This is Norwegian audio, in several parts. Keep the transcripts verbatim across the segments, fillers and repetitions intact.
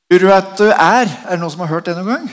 Tror du at du er? Er det noen som har hørt det noen gang?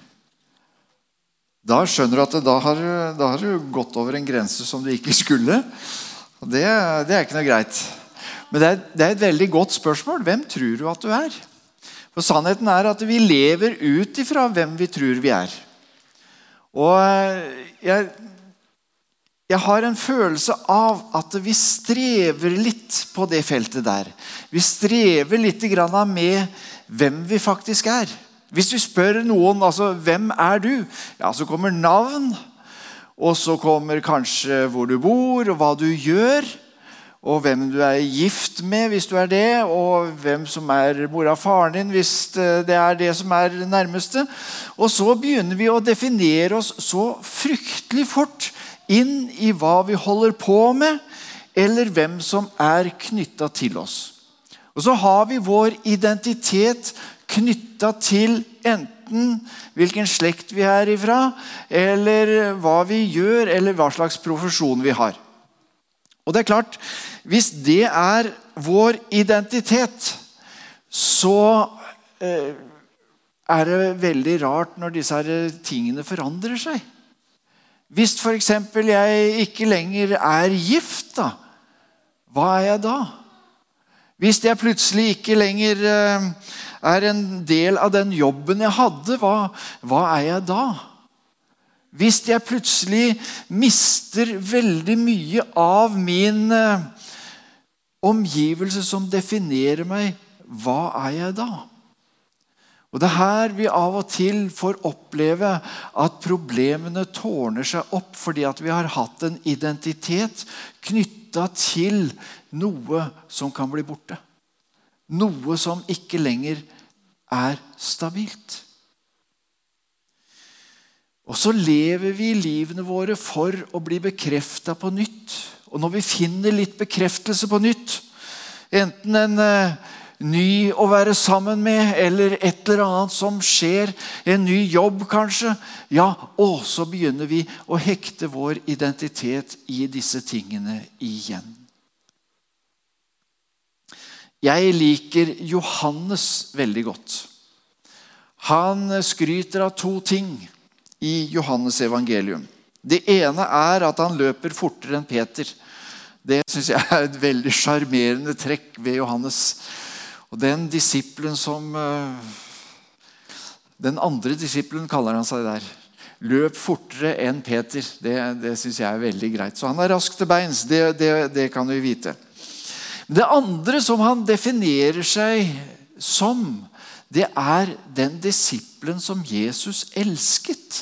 Da skjønner du at da har, da har du gått over en grense som du ikke skulle. Og det, det er ikke noe greit. Men det er, det er et veldig godt spørsmål. Hvem tror du at du er? For sannheten er at vi lever ut ifra hvem vi tror vi er. Og jeg, jeg har en følelse av at vi strever litt på det feltet der. Vi strever litt grann med hvem vi faktisk er. Hvis vi spør noen, altså, hvem er du? Ja, så kommer navn, og så kommer kanskje hvor du bor, og hva du gjør, og hvem du er gift med, hvis du er det, og hvem som er mora og faren din, hvis det er det som er det nærmeste. Og så begynner vi å definere oss så fryktelig fort inn i hva vi holder på med, eller hvem som er knyttet til oss. Og så har vi vår identitet knyttet til enten hvilken slekt vi er ifra, eller hva vi gjør, eller hva slags profesjon vi har. Og det er klart, hvis det er vår identitet, så eh, er det veldig rart når disse her tingene forandrer seg. Hvis for eksempel jeg ikke lenger er gift, da, hva er jeg da? Hvis jeg plutselig ikke lenger eh, er en del av den jobben jeg hadde, hva, hva er jeg da? Hvis jeg plutselig mister veldig mye av min eh, omgivelse som definerer meg, hva er jeg da? Og det er her vi av og til får oppleve at problemene tårner seg opp fordi at vi har hatt en identitet knyttet til noe som kan bli borte. Noe som ikke lenger er stabilt. Og så lever vi livene våre for å bli bekreftet på nytt. Og når vi finner litt bekreftelse på nytt, enten en eh, ny å være sammen med, eller et eller annet som skjer, en ny jobb kanskje, ja, og så begynner vi å hekte vår identitet i disse tingene igjen. Jeg liker Johannes veldig godt. Han skryter av to ting i Johannes evangelium. Det ene er at han løper fortere enn Peter. Det synes jeg er et veldig charmerende trekk ved Johannes. Og den disippelen som, den andre disippelen kaller han seg der, løp fortere enn Peter. Det, det synes jeg er veldig greit. Så han er rask til beins, det, det, det kan vi vite. Det andre som han definerer seg som, det er den disippelen som Jesus elsket.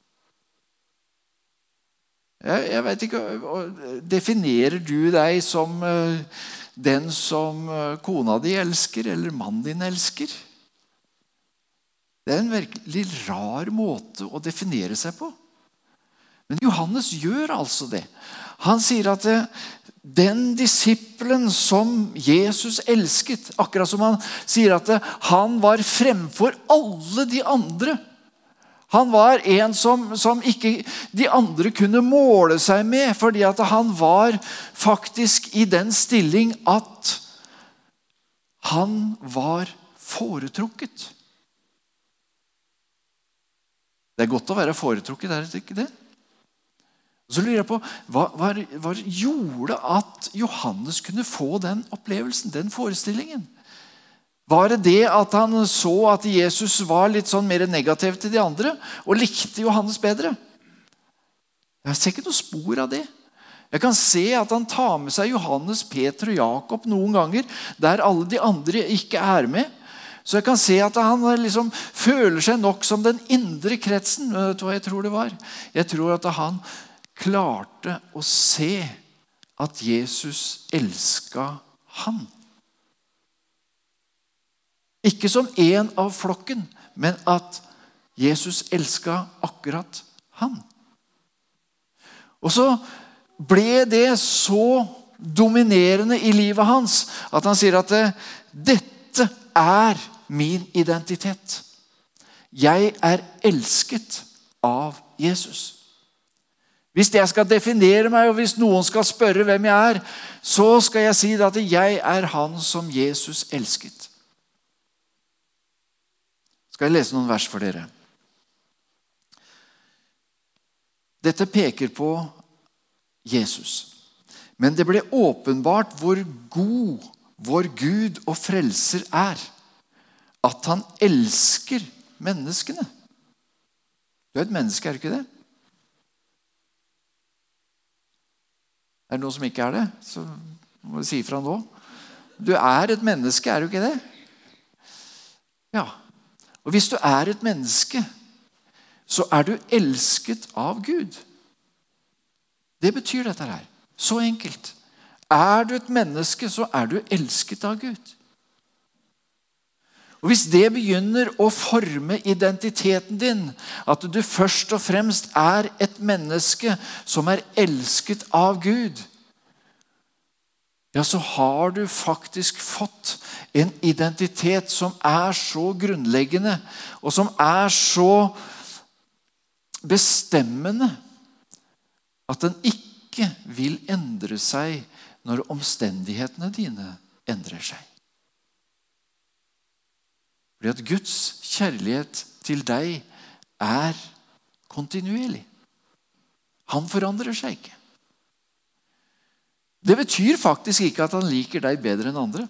Jeg, jeg vet ikke, definerer du deg som den som kona di elsker, eller mannen din elsker? Det er en virkelig rar måte å definere seg på. Men Johannes gjør altså det. Han sier at den disippelen som Jesus elsket, akkurat som han sier at han var fremfor alle de andre. Han var en som, som ikke de andre kunne måle seg med, fordi at han var faktisk i den stilling at han var foretrukket. Det er godt å være foretrukket, er det ikke det? Så lurer jeg på, hva, hva, hva gjorde at Johannes kunne få den opplevelsen, den forestillingen? Var det det at han så at Jesus var litt sånn mer negativ til de andre, og likte Johannes bedre? Jeg ser ikke noe spor av det. Jeg kan se at han tar med seg Johannes, Peter og Jakob noen ganger, der alle de andre ikke er med. Så jeg kan se at han liksom føler seg nok som den indre kretsen. Vet du hva jeg tror det var? Jeg tror at han klarte å se at Jesus elsket han. Ikke som en av flokken, men at Jesus elsket akkurat han. Og så ble det så dominerende i livet hans at han sier at dette er min identitet. Jeg er elsket av Jesus. Hvis jeg skal definere meg, og hvis noen skal spørre hvem jeg er, så skal jeg si at jeg er han som Jesus elsket. Skal jeg lese noen vers for dere? Dette peker på Jesus. Men det ble åpenbart hvor god vår Gud og frelser er, at han elsker menneskene. Du er et menneske, er du ikke det? Er det noen som ikke er det? Så må du si fra nå. Du er et menneske, er du ikke det? Ja. Og hvis du er et menneske, så er du elsket av Gud. Det betyr dette her. Så enkelt. Er du et menneske, så er du elsket av Gud. Og hvis det begynner å forme identiteten din, at du først og fremst er et menneske som er elsket av Gud, ja, så har du faktisk fått en identitet som er så grunnleggende, og som er så bestemmende, at den ikke vil endre seg når omstendighetene dine endrer seg. Fordi at Guds kjærlighet til deg er kontinuerlig. Han forandrer seg ikke. Det betyr faktisk ikke at han liker deg bedre enn andre.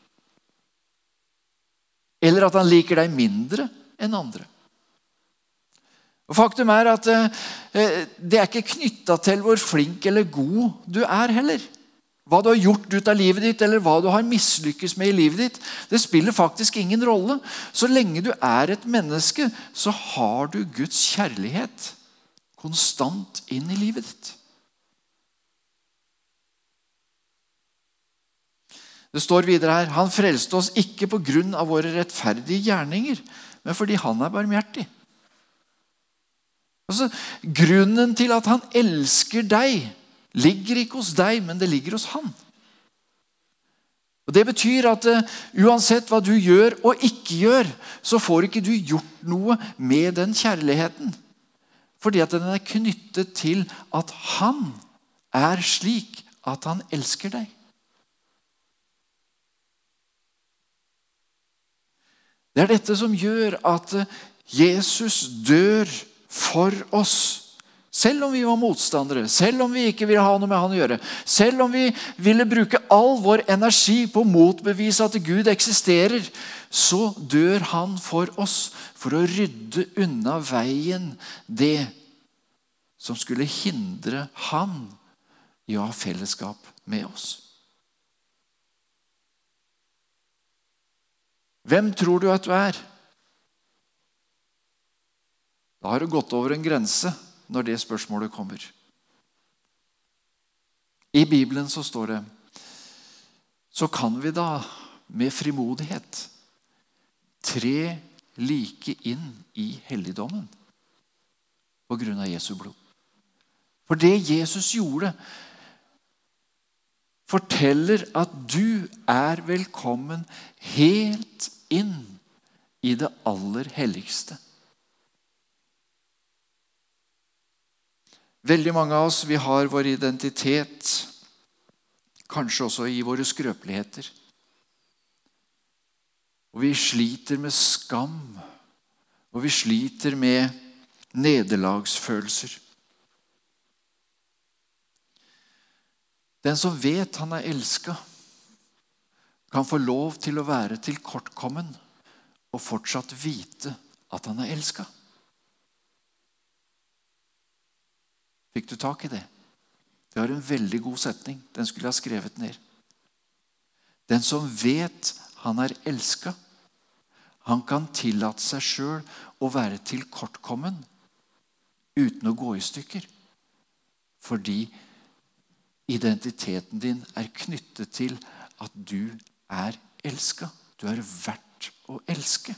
Eller at han liker deg mindre enn andre. Og faktum er at eh, det er ikke knyttet til hvor flink eller god du er heller. Hva du har gjort ut av livet ditt, eller hva du har mislykkes med i livet ditt, det spiller faktisk ingen rolle. Så lenge du er et menneske, så har du Guds kjærlighet konstant inn i livet ditt. Det står videre her, han frelste oss ikke på grunn av våre rettferdige gjerninger, men fordi han er barmhjertig. Altså, grunnen til at han elsker deg, ligger ikke hos deg, men det ligger hos han. Og Det betyr at uh, uansett hva du gjør og ikke gjør, så får ikke du gjort noe med den kjærligheten. Fordi at den er knyttet til at han er slik at han elsker deg. Det er dette som gjør at Jesus dør for oss. Selv om vi var motstandere, selv om vi ikke ville ha noe med han å gjøre, selv om vi ville bruke all vår energi på å motbevise at Gud eksisterer, så dør han for oss for å rydde unna veien det som skulle hindre han i å ha fellesskap med oss. Hvem tror du at du er? Da har du gått over en grense når det spørsmålet kommer. I Bibelen så står det, så kan vi da med frimodighet tre like inn i helligdommen på grunn av Jesu blod. For det Jesus gjorde, forteller at du er velkommen helt inn i det aller helligste. Veldig mange av oss, vi har vår identitet, kanskje også i våre skrøpeligheter. Og vi sliter med skam, og vi sliter med nederlagsfølelser. Den som vet han er elsket, kan få lov til å være tilkortkommen og fortsatt vite at han er elsket. Fikk du tak i det? Det har en veldig god setning. Den skulle jeg ha skrevet ned. Den som vet han er elsket, han kan tillate seg selv å være tilkortkommen uten å gå i stykker. Fordi identiteten din er knyttet til at du er elsket. Du er verdt å elske.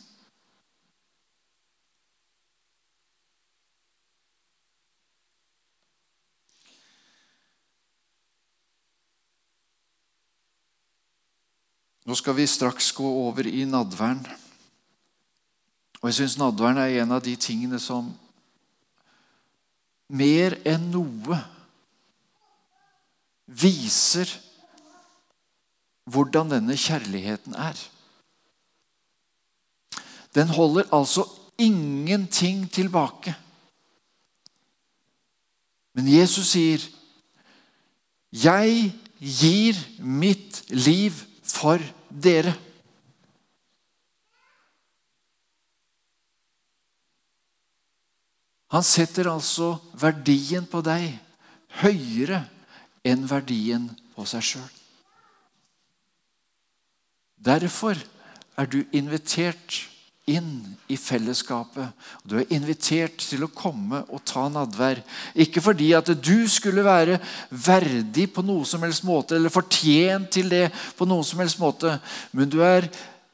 Nå skal vi straks gå over i nadværen. Og jeg synes nadværen er en av de tingene som mer enn noe viser hvordan denne kjærligheten er. Den holder altså ingenting tilbake. Men Jesus sier, jeg gir mitt liv for dere. Han setter altså verdien på deg høyere enn verdien på seg selv. Derfor er du invitert inn i fellesskapet. Du er invitert til å komme og ta nadvær. Ikke fordi at du skulle være verdig på noe som helst måte, eller fortjent til det på noe som helst måte, men du er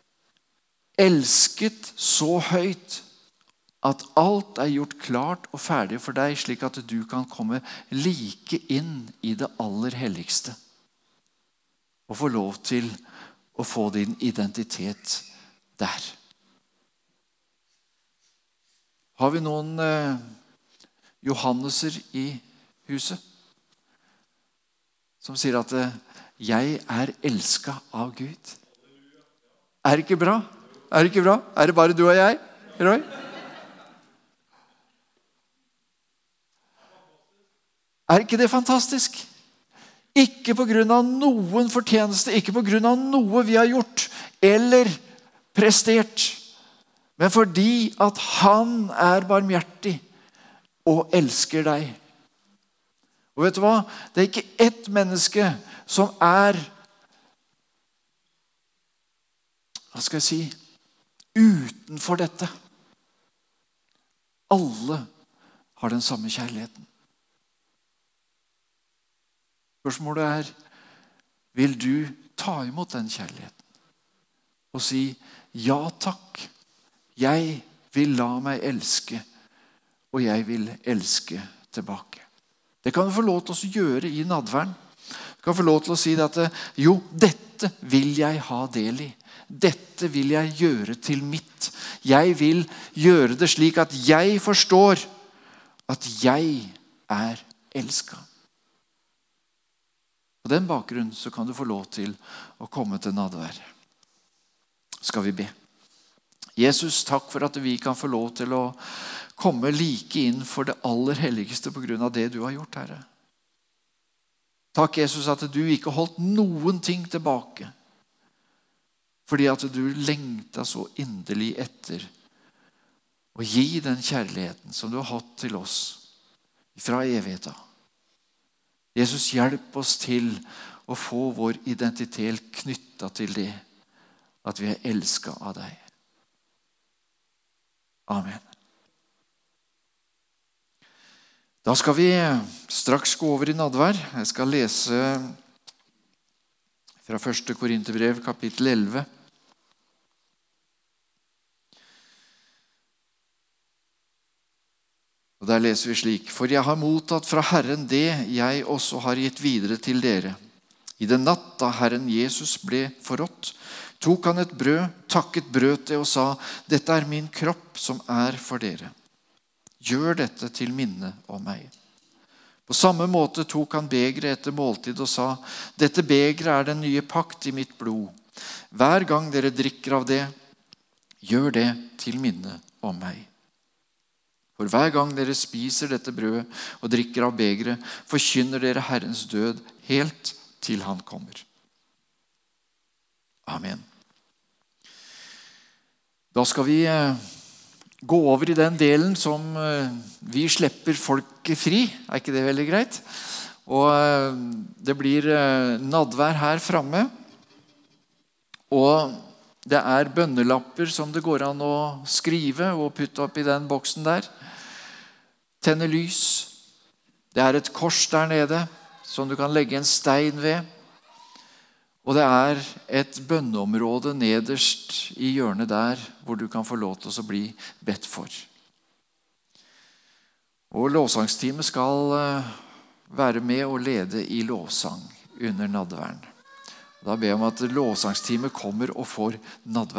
elsket så høyt at alt er gjort klart og ferdig for deg, slik at du kan komme like inn i det aller helligste og få lov til å få din identitet der. Har vi noen eh, Johanneser i huset som sier at eh, jeg er elsket av Gud? Er det ikke bra? Er det ikke bra? Er det bare du og jeg, Roy? Er ikke det fantastisk? Ikke på grunn av noen fortjeneste, ikke på grunn av noe vi har gjort eller prestert, men fordi at han er barmhjertig og elsker deg. Og vet du hva? Det er ikke ett menneske som er, hva skal jeg si, utenfor dette. Alle har den samme kjærligheten. Spørsmålet er, vil du ta imot den kjærligheten og si, ja takk, jeg vil la meg elske, og jeg vil elske tilbake. Det kan du få lov til å gjøre i nadværen. Du kan få lov til å si at jo, dette vil jeg ha del i. Dette vil jeg gjøre til mitt. Jeg vil gjøre det slik at jeg forstår at jeg er elsket. På den bakgrunn så kan du få lov til å komme til nadvær. Skal vi be. Jesus, takk for at vi kan få lov til å komme like inn for det aller helligste på grunn av det du har gjort, Herre. Takk, Jesus, at du ikke holdt noen ting tilbake, fordi at du lengta så inderlig etter å gi den kjærligheten som du har hatt til oss fra evigheten. Jesus, hjelp oss til å få vår identitet knyttet til det, at vi er elsket av deg. Amen. Da skal vi straks gå over i nadvær. Jeg skal lese fra første Korinterbrev, kapittel elleve. Og der leser vi slik: For jeg har mottatt fra Herren det jeg også har gitt videre til dere. I den natt da Herren Jesus ble forrådt, tok han et brød, takket brød til og sa, dette er min kropp som er for dere. Gjør dette til minne om meg. På samme måte tok han begeret etter måltid og sa, dette begeret er den nye pakt i mitt blod. Hver gang dere drikker av det, gjør det til minne om meg. For hver gang dere spiser dette brødet og drikker av begeret, forkynner dere Herrens død helt til han kommer. Amen. Da skal vi gå over i den delen som vi slipper folket fri. Er ikke det veldig greit? Og det blir nadvær her fremme. Og det er bønnelapper som det går an å skrive og putte opp i den boksen der. Tenne lys. Det er et kors der nede som du kan legge en stein ved. Og det er et bønneområde nederst i hjørnet der hvor du kan få lov til å bli bedt for. Og lovsangsteamet skal være med og lede i lovsang under nadværen. Da ber jeg om at lovsangsteamet kommer og får nadvær.